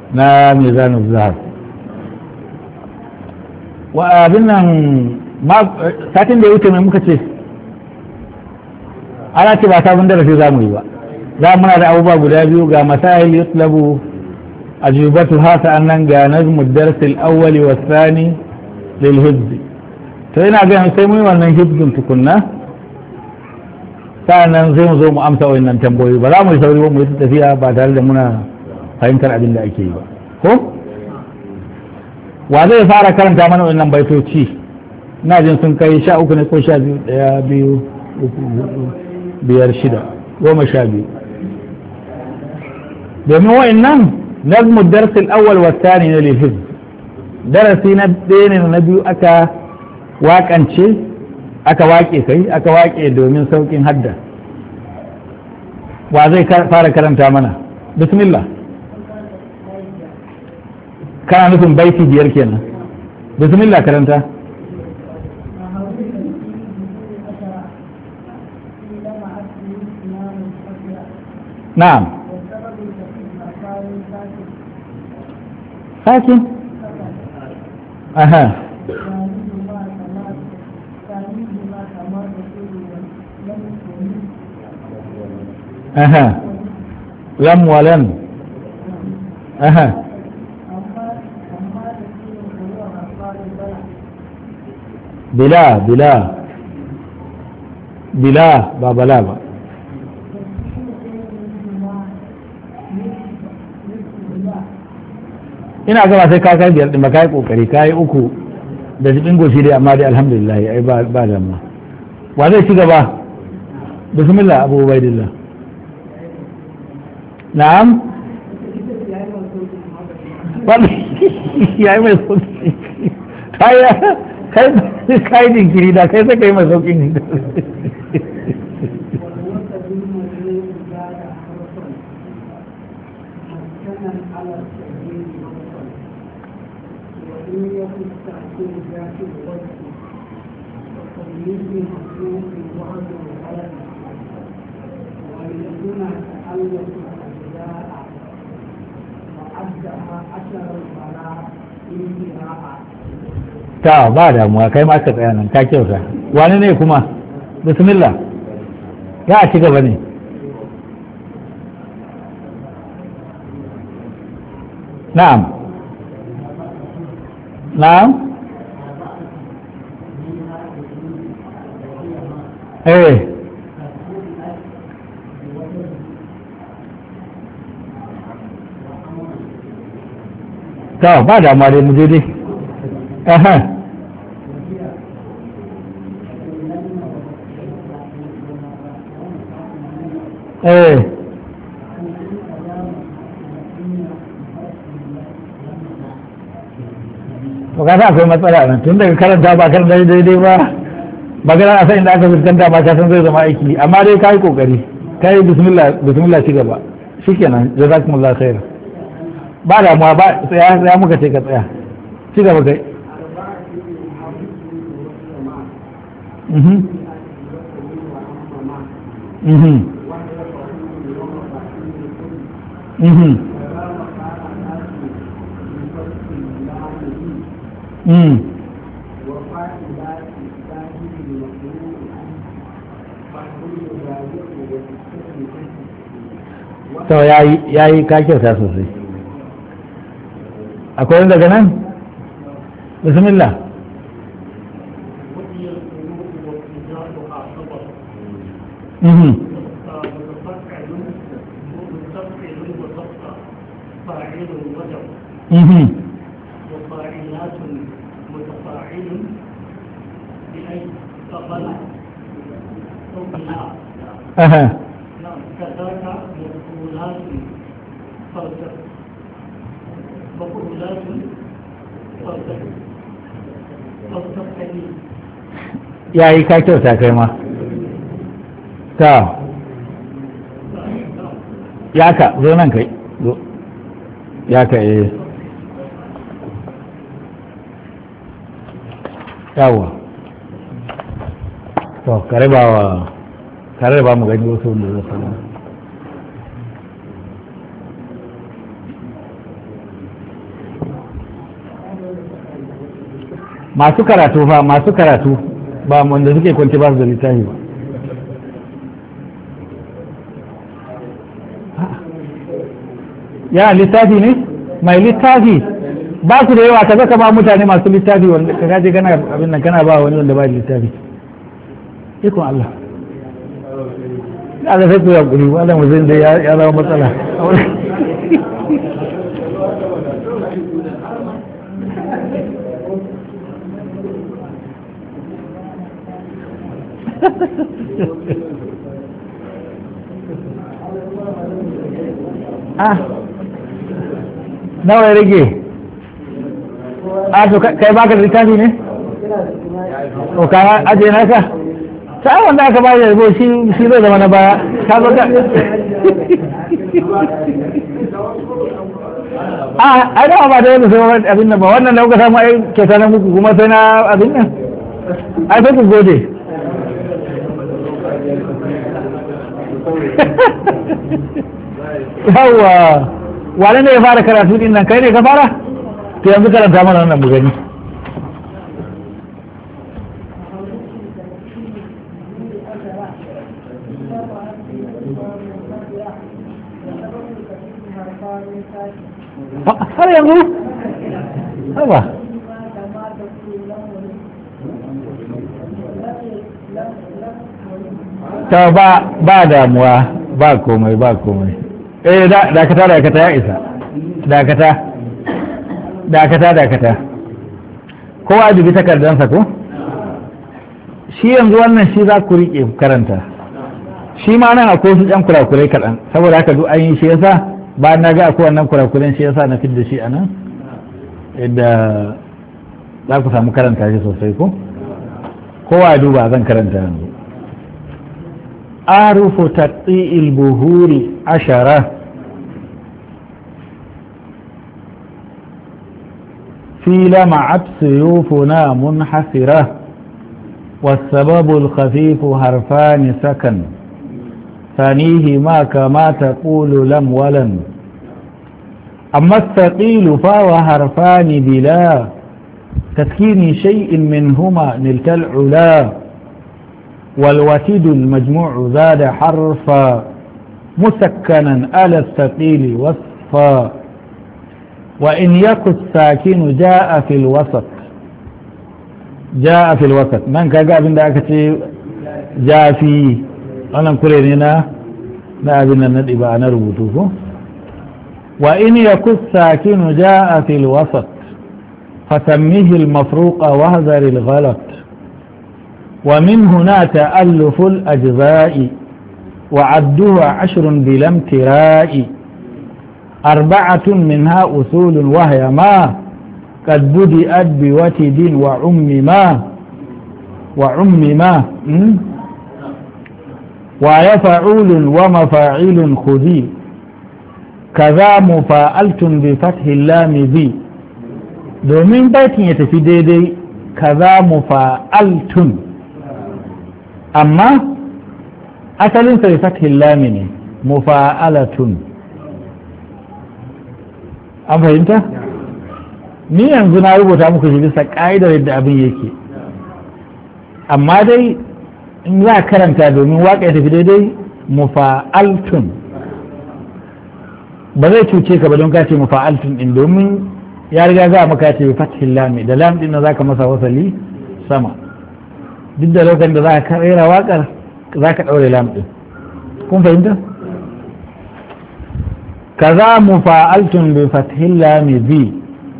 na mizanul zahab wa abin nan satin da ya wuce mai muka ce ana ce ba sabon darasi za mu yi ba za muna da abubuwa guda biyu ga masail yutlabu ajubatu hasa annan ga nazmu darsil awwali wa thani lil hibz to ina ga sai mu yi wannan hibzin tukunna sa'annan sai mu zo mu amsa wannan tambayoyi ba za mu yi sauri ba mu yi tafiya ba tare da muna fahimtar abin da ake yi ba ko wa zai fara karanta mana wannan baitoci ina jin sun kai 13 ne ko 12 1 2 3 4 5 6 12 domin wa'annan nazmu darsil awwal wa thani ne lil hifz darasi na ɗaya ne na biyu aka waƙance aka waƙe domin sauƙin hadda wa zai fara karanta mana bismillah kana nufin baiti 5 kenan bismillah karanta na'am sakin aha aha lam walam aha bila ba bala ba ina gaba sai ka kai 5 din ba kai kokari kai 3 da cikin goshi dai amma dai alhamdulillah ai ba da ma wa zai ci gaba bismillah abu ubaidillah na'am wani yayi mai sauki kai jinkiri da kai sai kai mai sauki ne ta ba damuwa kai ma ka tsaya nan ka kyauta wani ne kuma bismillah ya a ci gaba ne na'am na'am ta ba damuwa dai mu je dai aha to ka akwai matsala nan tun daga karanta ba karanta daidai ba magana a san inda aka fuskanta ba ka san zai zama aiki amma dai ka yi kokari ka yi bismillah ci gaba shikenan jazakumullahu khairan ba damuwa ba tsaya muka ce ka tsaya ci gaba kai to ya yi ka kyauta sosai akwai wani daga nan bismillah ya yi ka kyauta kai ma ta ya ka zo nan kai zo ya ka yawa to kare ba mu gani wasu wanda zai sana masu karatu fa masu karatu ba wanda suke kwanci ba su da littafi ba. Ya littafi ne mai littafi ba su da yawa kaza ka ba mutane masu littafi wanda ka kaje kana abin nan kana ba wani wanda ba littafi. Ikon Allah Allah sai ku ya kuri wannan mutum da ya zama matsala. Nawa ya rage? To kai baka da littafi ne? O ka aje naka? Sai wanda aka bayar da yabo shi zai zama na baya ka zo ka ai da ba da yadda sai abin nan ba wannan da kuka samu ai kyauta na muku kuma sai na abin nan ai sai ku gode yawa wane ne ya fara karatu din nan kai ne ka fara to yanzu karanta mana wannan mu gani har yanzu haba ta ba damuwa ba komai dakata ya isa dakata kowa dubi takardansa ko shi yanzu wannan shi za ku riƙe karanta shi ma nan akwai su ɗan kurakurai kaɗan saboda haka duk an yi shi yasa bayan na ga akwai wannan kurakuren shi yasa na fidda shi a nan yadda za ku samu karanta shi sosai ko kowa duba zan karanta yanzu arufu taqti'il buhuri 10 في لمعت سيوفنا منحسرة والسبب الخفيف حرفان سكن ثانيهما كما تقول لم ولن أما الثقيل فهو حرفان بلا تسكين شيء منهما نلت العلا والوتد المجموع زاد حرفا مسكنا على الثقيل وصفا وإن يك الساكن جاء في الوسط من كجا بين ذاك جاء في أنا كلنا لا بين ندبا أنا ربطوه وإن يك الساكن جاء في الوسط فسميه المفروق واحذر الغلط ومن هنا تألف الأجزاء وعدها 10 بلا امتراء 4 منها أصول وهي ما قد بدأت بوتد وعمما ويفعول ومفاعل خذي كذا مفاعلت بفتح اللام ذي domin baitin ya tafi daidai kaza mufa'altun amma asalin sai fathil lam ne mufa'alatun an fahimta ni yanzu na rubuta muku shi bisa ka'idar yadda abin yake amma dai in za karanta domin waka ya tafi daidai mufa'altun ba zai cuce ka ba don ka ce mufa'altun din domin ya riga za maka ce fathil lam da lam din za ka masa wasali sama duk da lokacin da za ka rera wakar za ka daure lam din kun fahimta kaza mufa'altun bi fathil lam bi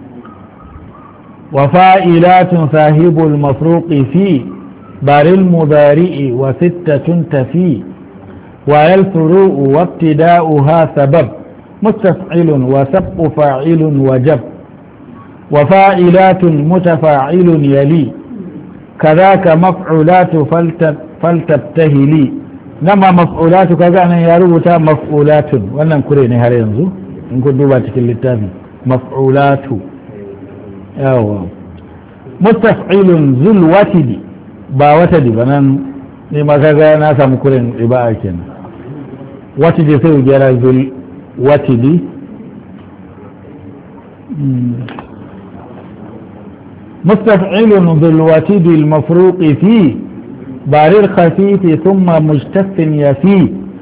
wa fa'ilatun sahibul mafruqi fi baril mudari'i wa sittatun tafi wa yal furu'u wa ibtida'uha sabab mustaf'ilun wa sab'u fa'ilun wajab وفاعلات متفاعل يلي كذاك مفعولات فلتبتهلي نما مفعولات كذا أنا يروتا مفعولات وأنا نكرين هذا ينزو نكون دوبا تكل التابي مفعولات مستفعل ذو الوتد با وتد بنان لما كذا ناسا مكرين إباء كنا وتد سيو جرى ذو الوتد مستفعل بالوتيد المفروق فيه بارر خفيف ثم مجتف يفي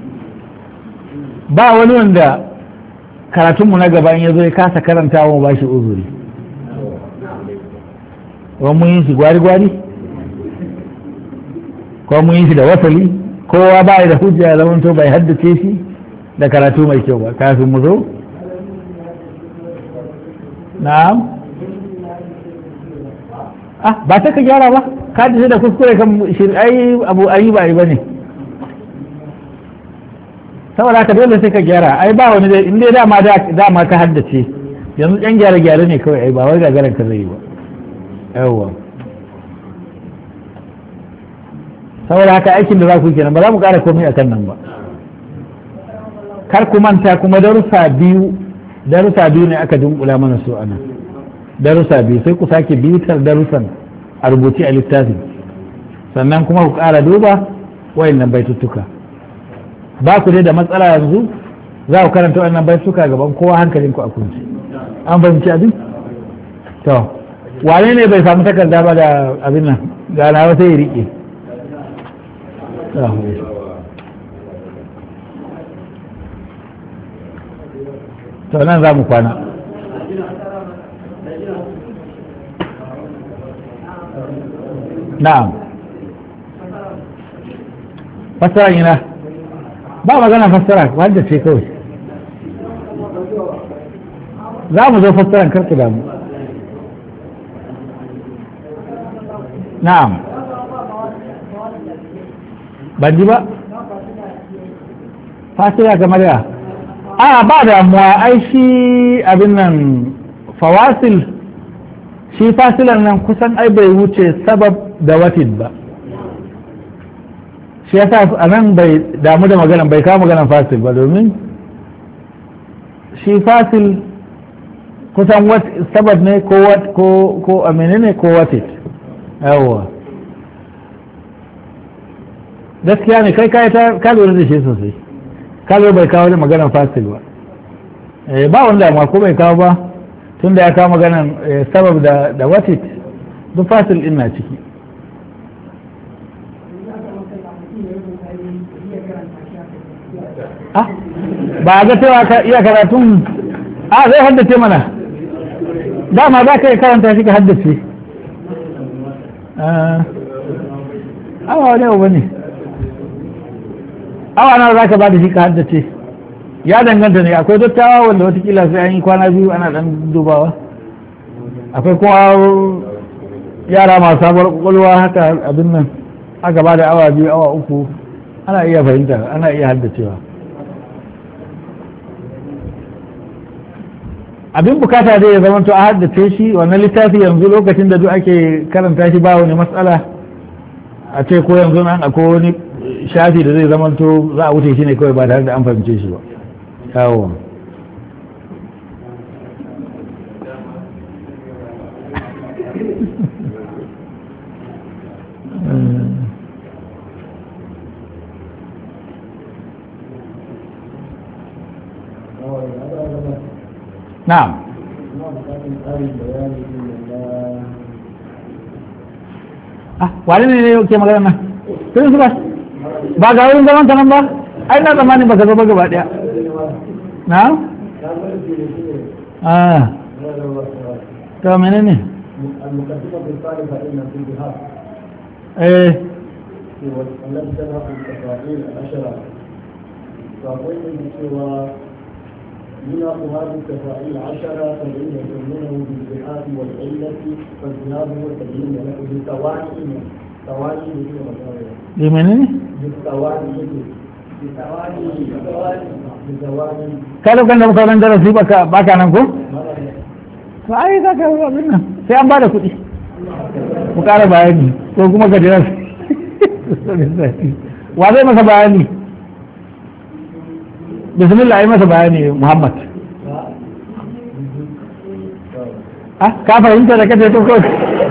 ba wani wanda karatunmu na gaba in ya zo ya kasa karanta wa ba shi uzuri ko mun yi shi gwari-gwari ko mun yi shi da wasali kowa ba da hujja ya zamanto bai haddace shi da karatu mai kyau ba kafin mu zo na'am ba ta ka gyara ba ka dace da kuskure kan ai abu ayi ba ne saboda haka dole sai ka gyara ai ba wani in dai dama ka haddace yanzu yan gyare-gyare ne kawai ai ba wai gagarar ka zai yi ba yawwa saboda haka aikin da za ku kenan ba za mu kara komai a kan nan ba kar ku manta kuma darussa biyu ne aka dunkula mana su anan darussa biyu sai ku sake bitar darussan a rubuce a littafi sannan kuma ku kara duba wayannan baituttuka ba ku dai da matsala yanzu za ku karanta wayannan baituttuka gaban kowa hankalinku a kunci an fahimci abin to wane ne bai samu takarda ba da abin nan ga na sai ya rike to nan za mu kwana na'am fassara ina ba magana fassara wanda ce kawai za mu zo fassaran karku damu na'am ban ji ba fasira kamar ya ba damuwa ai shi abin nan fawasil shi fasilan nan kusan ai bai wuce sabab da watid ba shi yasa a nan bai damu da maganan bai kawo maganan fasil ba domin shi fasil kusan sabab ne ko amini ne ko watid yawwa gaskiya ne kai ka lura da shi sosai ka lura bai kawo da maganan fasil ba ba wanda ma ko bai kawo ba tun da ya kawo maganan sabab da watit duk fasil din na ciki ba a ga cewa ka iya karatun zai haddace mana dama za ka iya karanta shi ka haddace awa wani abu ne awa na za ka ba da shi ka haddace ya danganta ne akwai dattawa wanda watakila sai an yi kwana biyu ana dan dubawa akwai kuma yara masu sabuwar kwakwalwa haka abin nan aka ba da awa biyu awa uku ana iya fahimta ana iya haddacewa abin bukata dai ya zama to a haddace shi wannan littafi yanzu lokacin da duk ake karanta shi ba wani matsala a ce ko yanzu nan akwai wani shafi da zai zama to za a wuce shi ne kawai ba tare da an fahimce shi ba yawo na'am wani ne ke magana nan sun su ba ga wurin zaman ta nan ba ai na zamanin ba ka zaba gaba daya na? to mene ne? من هذه التفاعيل 10 فإن يسمونه بالجهات والعلة فالجهاد هو التبيين له بالتواني لمن؟ kalau kan da sauran darasi baka nan ko? ba ai za ka abin nan sai an ba da kuɗi ku ƙara bayani ko kuma ka jira wa zai masa bayani bismillah yi masa bayani Muhammad ka fahimta da kace to kawai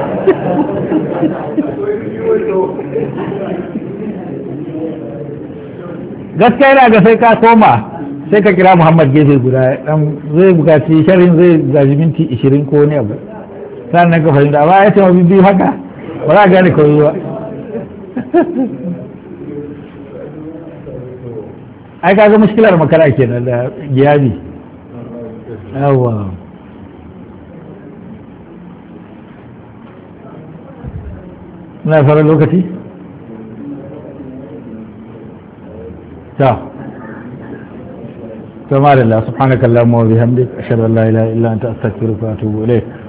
gaskiya yana ga sai ka koma sai ka kira Muhammad gefe guda dan zai bukaci sharhin zai gaji minti 20 ko ne abu sannan ka fahimta amma ya ce wa biyu haka ba za a gane kawai ba ai kaga mushkilar makara kenan da giyabi yawa muna fara lokaci ta كما لله سبحانك اللهم وبحمدك أشهد أن لا إله إلا أنت أستغفرك وأتوب إليك